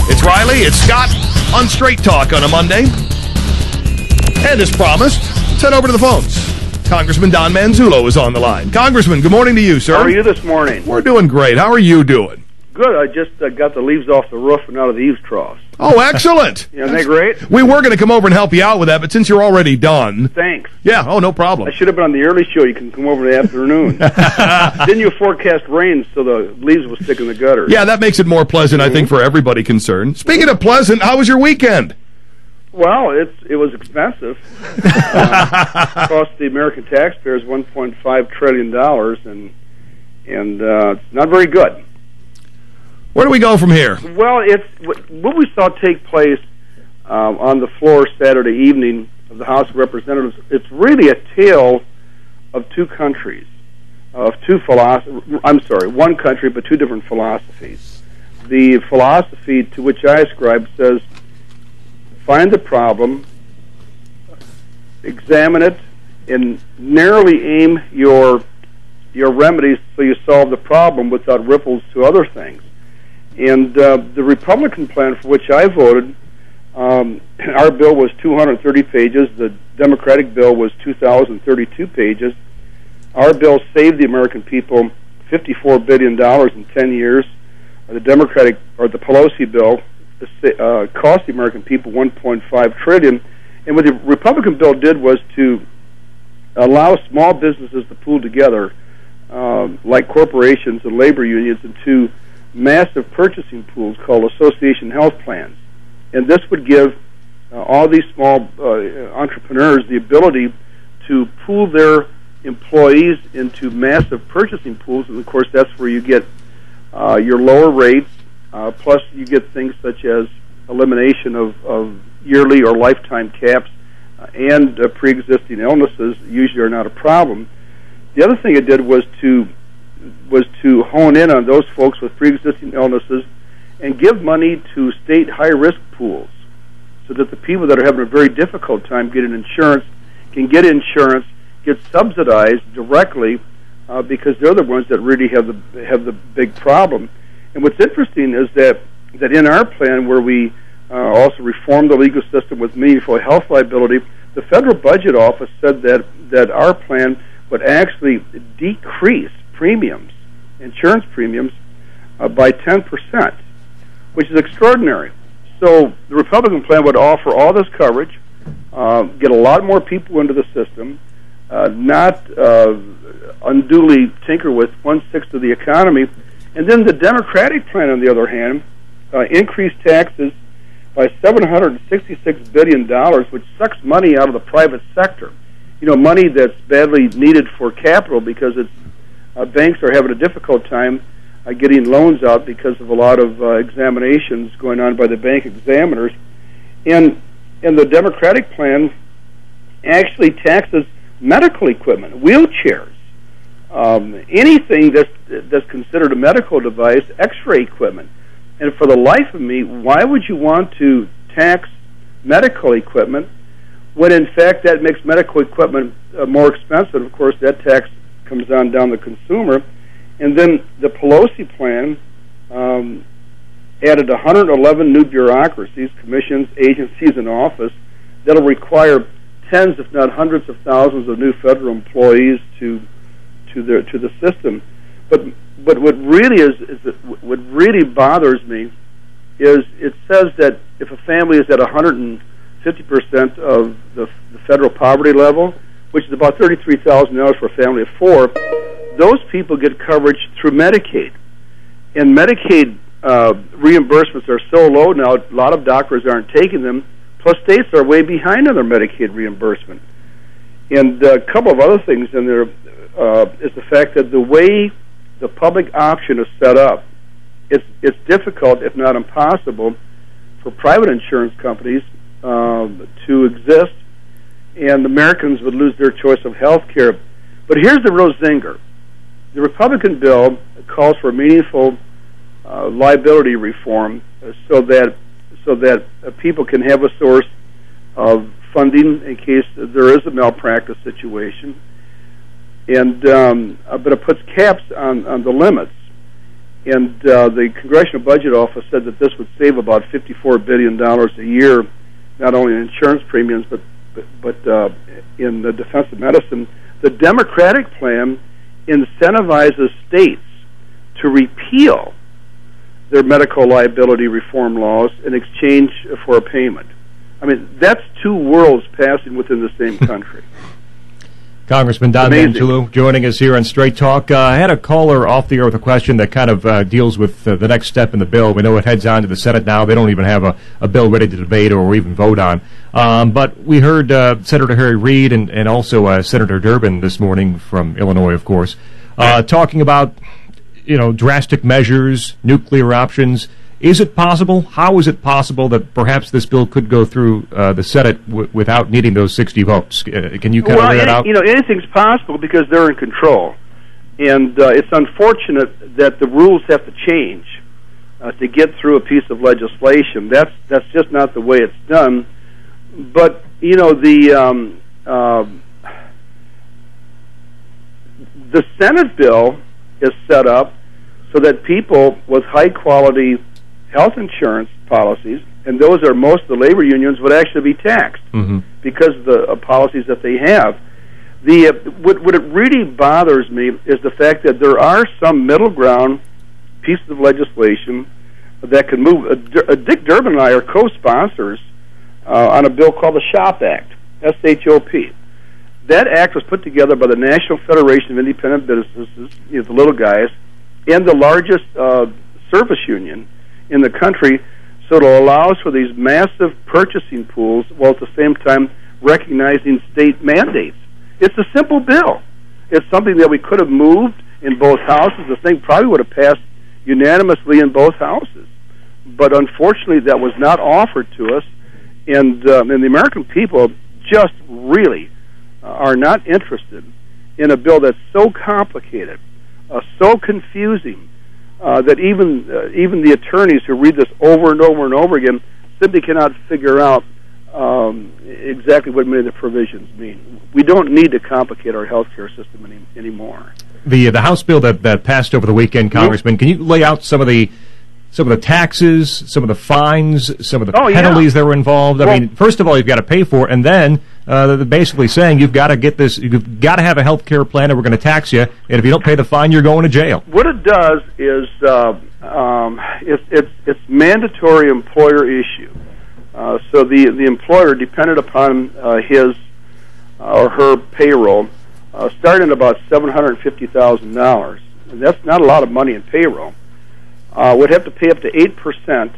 It's Riley, it's Scott on Straight Talk on a Monday. And as promised, let's head over to the phones. Congressman Don Manzullo is on the line. Congressman, good morning to you, sir. How are you this morning? We're doing great. How are you doing? Good. I just got the leaves off the roof and out of the eaves troughs. Oh, excellent. Isn't that great? We were going to come over and help you out with that, but since you're already done... Thanks. Yeah, no problem. I should have been on the early show. You can come over in the afternoon. Didn't you forecast rain so the leaves will stick in the gutter? Yeah, that makes it more pleasant, I think, for everybody concerned. Speaking of pleasant, how was your weekend? Well, it was expensive. Cost the American taxpayers $1.5 trillion, and it's not very good. Where do we go from here? Well, it's what we saw take place on the floor Saturday evening of the House of Representatives. It's really a tale of two countries, of two philosophies. I'm sorry, one country, but two different philosophies. The philosophy to which I ascribe says, find the problem, examine it, and narrowly aim your remedies so you solve the problem without ripples to other things. And the Republican plan for which I voted, our bill was 230 pages. The Democratic bill was 2,032 pages. Our bill saved the American people $54 billion in 10 years. The Pelosi bill cost the American people $1.5 trillion. And what the Republican bill did was to allow small businesses to pool together, like corporations and labor unions, into massive purchasing pools called association health plans. And this would give all these small entrepreneurs the ability to pool their employees into massive purchasing pools. And, of course, that's where you get your lower rates, plus you get things such as elimination of yearly or lifetime caps and pre-existing illnesses usually are not a problem. The other thing it did was to hone in on those folks with pre-existing illnesses and give money to state high-risk pools so that the people that are having a very difficult time getting insurance can get insurance, get subsidized directly because they're the ones that really have the big problem. And what's interesting is that in our plan, where we also reformed the legal system with meaningful health liability, the Federal Budget Office said that our plan would actually decrease insurance premiums, by 10%, which is extraordinary. So the Republican plan would offer all this coverage, get a lot more people into the system, not unduly tinker with 1/6 of the economy, and then the Democratic plan, on the other hand, increased taxes by $766 billion, which sucks money out of the private sector. Money that's badly needed for capital because it's banks are having a difficult time getting loans out because of a lot of examinations going on by the bank examiners. And the Democratic plan actually taxes medical equipment, wheelchairs, anything that's considered a medical device, X-ray equipment. And for the life of me, why would you want to tax medical equipment when, in fact, that makes medical equipment more expensive? Of course, that tax comes down the consumer. And then the Pelosi plan added 111 new bureaucracies, commissions, agencies, and office that'll require tens, if not hundreds of thousands of new federal employees to the system. But what really bothers me is it says that if a family is at 150% of the federal poverty level, which is about $33,000 for a family of four, those people get coverage through Medicaid. And Medicaid reimbursements are so low now, a lot of doctors aren't taking them, plus states are way behind on their Medicaid reimbursement. And a couple of other things in there is the fact that the way the public option is set up, it's difficult, if not impossible, for private insurance companies to exist, and Americans would lose their choice of health care. But here's the real zinger. The Republican bill calls for meaningful liability reform so that people can have a source of funding in case there is a malpractice situation. And but it puts caps on the limits. And the Congressional Budget Office said that this would save about $54 billion a year, not only in insurance premiums, but in the defense of medicine. The Democratic plan incentivizes states to repeal their medical liability reform laws in exchange for a payment. I mean, that's two worlds passing within the same country. Congressman Don Manzullo joining us here on Straight Talk. I had a caller off the air with a question that kind of deals with the next step in the bill. We know it heads on to the Senate now. They don't even have a bill ready to debate or even vote on. But we heard Senator Harry Reid and also Senator Durbin this morning from Illinois, of course, talking about drastic measures, nuclear options. Is it possible? How is it possible that perhaps this bill could go through the Senate without needing those 60 votes? Can you kind of lay that out? Anything's possible because they're in control. And it's unfortunate that the rules have to change to get through a piece of legislation. That's just not the way it's done. But, the Senate bill is set up so that people with high-quality health insurance policies, and those are most of the labor unions, would actually be taxed because of the policies that they have. What it really bothers me is the fact that there are some middle ground pieces of legislation that can move. Dick Durbin and I are co-sponsors on a bill called the SHOP Act, SHOP. That act was put together by the National Federation of Independent Businesses, the little guys, and the largest service union in the country, so it allows for these massive purchasing pools while at the same time recognizing state mandates. It's a simple bill. It's something that we could have moved in both houses. The thing probably would have passed unanimously in both houses. But unfortunately, that was not offered to us, and the American people just really are not interested in a bill that's so complicated, so confusing, that even the attorneys who read this over and over and over again simply cannot figure out exactly what many of the provisions mean. We don't need to complicate our health care system anymore. The House bill that passed over the weekend, Congressman, can you lay out some of the taxes, some of the fines, some of the penalties that were involved? I mean, first of all, you've got to pay for it, and then they're basically saying you've got to get this, you've got to have a health care plan, and we're going to tax you, and if you don't pay the fine, you're going to jail. What it does is it's mandatory employer issue. So the employer, dependent upon his or her payroll, starting at about $750,000, and that's not a lot of money in payroll, would have to pay up to 8%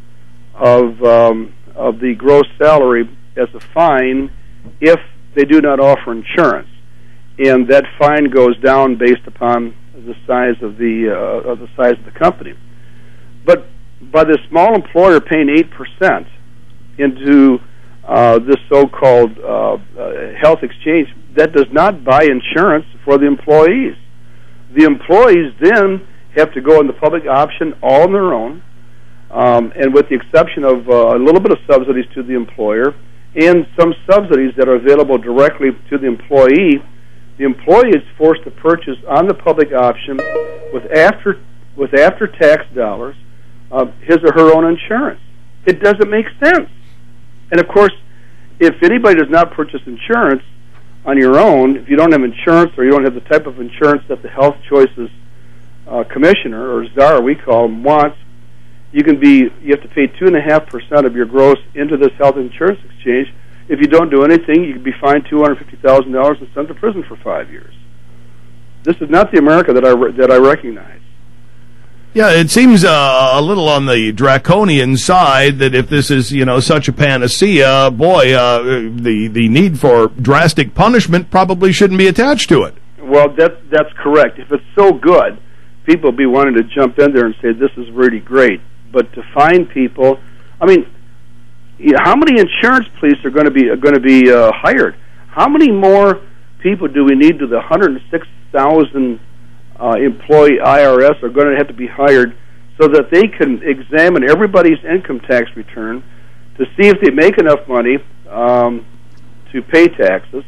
of the gross salary as a fine if they do not offer insurance, and that fine goes down based upon the size of the company. But by the small employer paying 8% into this so-called health exchange, that does not buy insurance for the employees. The employees then have to go in the public option all on their own, and with the exception of a little bit of subsidies to the employer and some subsidies that are available directly to the employee is forced to purchase on the public option with after-tax dollars his or her own insurance. It doesn't make sense. And, of course, if anybody does not purchase insurance on your own, if you don't have insurance or you don't have the type of insurance that the Health Choices Commissioner, or czar we call him, wants, you have to pay 2.5% of your gross into this health insurance exchange. If you don't do anything, you could be fined $250,000 and sent to prison for 5 years. This is not the America that I recognize. Yeah, it seems a little on the draconian side that if this is, such a panacea, boy, the need for drastic punishment probably shouldn't be attached to it. Well, that's correct. If it's so good, people will be wanting to jump in there and say this is really great. But to find people, I mean, how many insurance police are going to be hired? How many more people do we need to the 106,000 employee IRS are going to have to be hired so that they can examine everybody's income tax return to see if they make enough money to pay taxes.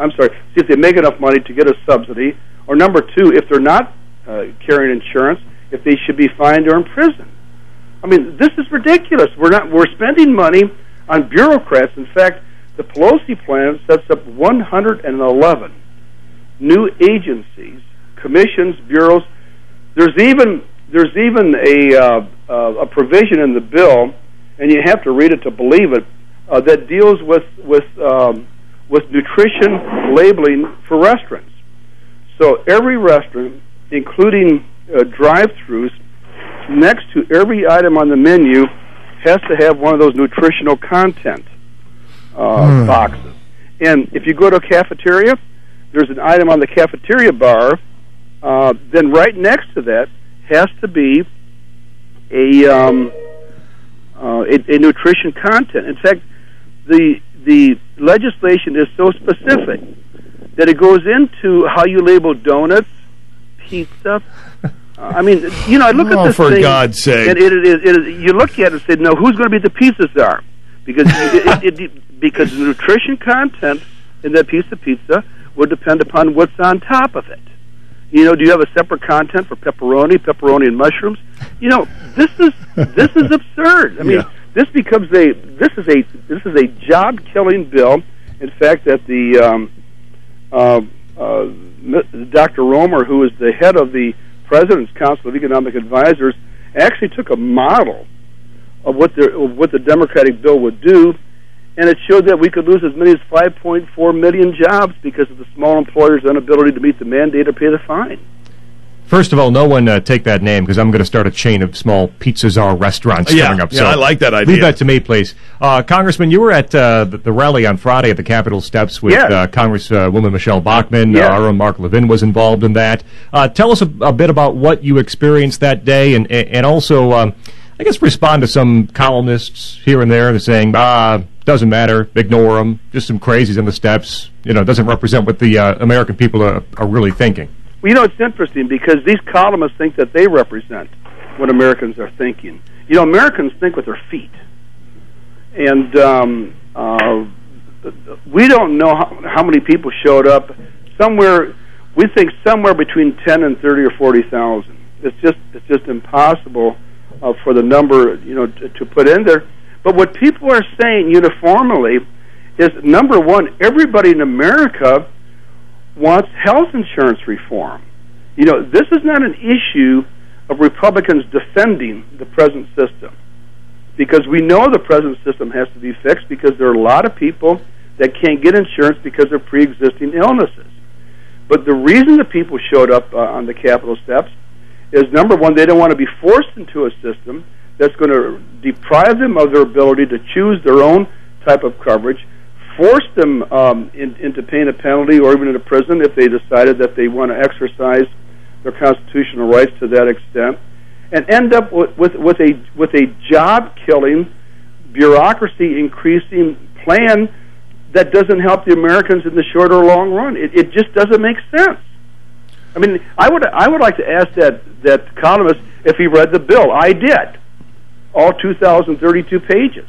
See if they make enough money to get a subsidy. Or number two, if they're not carrying insurance, if they should be fined or imprisoned. I mean, this is ridiculous. We're spending money on bureaucrats. In fact, the Pelosi plan sets up 111 new agencies, commissions, bureaus. There's even a provision in the bill, and you have to read it to believe it, that deals with nutrition labeling for restaurants. So every restaurant, including drive-thrus, next to every item on the menu has to have one of those nutritional content boxes. And if you go to a cafeteria, there's an item on the cafeteria bar. Then right next to that has to be a nutrition content. In fact, the legislation is so specific that it goes into how you label donuts, pizza. I mean, I look at this for thing, God's sake. and it is. You look at it and say, "No, who's going to be the pizza czar?" Because because the nutrition content in that piece of pizza would depend upon what's on top of it. Do you have a separate content for pepperoni and mushrooms? This is absurd. I mean, this is a job killing bill. In fact, that the Dr. Romer, who is the head of the President's Council of Economic Advisors, actually took a model of what the Democratic bill would do, and it showed that we could lose as many as 5.4 million jobs because of the small employers' inability to meet the mandate or pay the fine. First of all, no one take that name, because I'm going to start a chain of small Pizza Czar restaurants coming up. Yeah, I like that idea. Leave that to me, please. Congressman, you were at the rally on Friday at the Capitol steps with Congresswoman Michelle Bachmann. Our own Mark Levin was involved in that. Tell us a bit about what you experienced that day, and also, I guess, respond to some columnists here and there saying, doesn't matter, ignore them, just some crazies on the steps. Doesn't represent what the American people are really thinking. Well, it's interesting because these columnists think that they represent what Americans are thinking. Americans think with their feet. And we don't know how many people showed up. We think somewhere between 10 and 30 or 40,000. It's just impossible for the number, to put in there. But what people are saying uniformly is, number one, everybody in America wants health insurance reform. This is not an issue of Republicans defending the present system, because we know the present system has to be fixed because there are a lot of people that can't get insurance because of pre-existing illnesses. But the reason the people showed up on the Capitol steps is, number one, they don't want to be forced into a system that's going to deprive them of their ability to choose their own type of coverage, force them into paying a penalty or even into prison if they decided that they want to exercise their constitutional rights to that extent, and end up with a job-killing, bureaucracy-increasing plan that doesn't help the Americans in the short or long run. It just doesn't make sense. I mean, I would like to ask that columnist if he read the bill. I did. All 2,032 pages.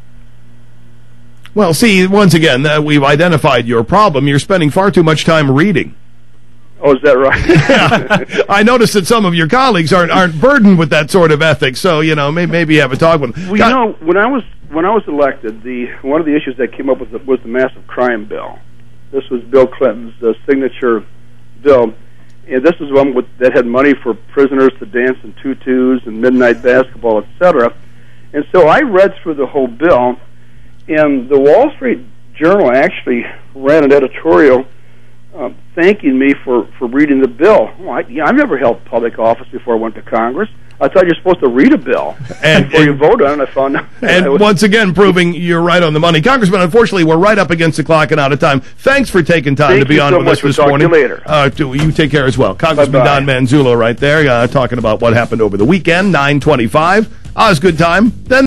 Well, see, once again, we've identified your problem. You're spending far too much time reading. Oh, is that right? Yeah. I noticed that some of your colleagues aren't burdened with that sort of ethics, so, maybe you have a talk with them. Well, when I was elected, one of the issues that came up was the massive crime bill. This was Bill Clinton's signature bill, and this is one that had money for prisoners to dance in tutus and midnight basketball, etc. And so I read through the whole bill, and the Wall Street Journal actually ran an editorial thanking me for reading the bill. Well, I've never held public office before I went to Congress. I thought you're supposed to read a bill before you vote on it. I found out. And once again, proving you're right on the money. Congressman, unfortunately, we're right up against the clock and out of time. Thanks for taking time to be on with us this morning. Thank you so much. We'll talk to you later. You take care as well. Congressman Don Manzullo right there, talking about what happened over the weekend, 9:25. Osgood time. Then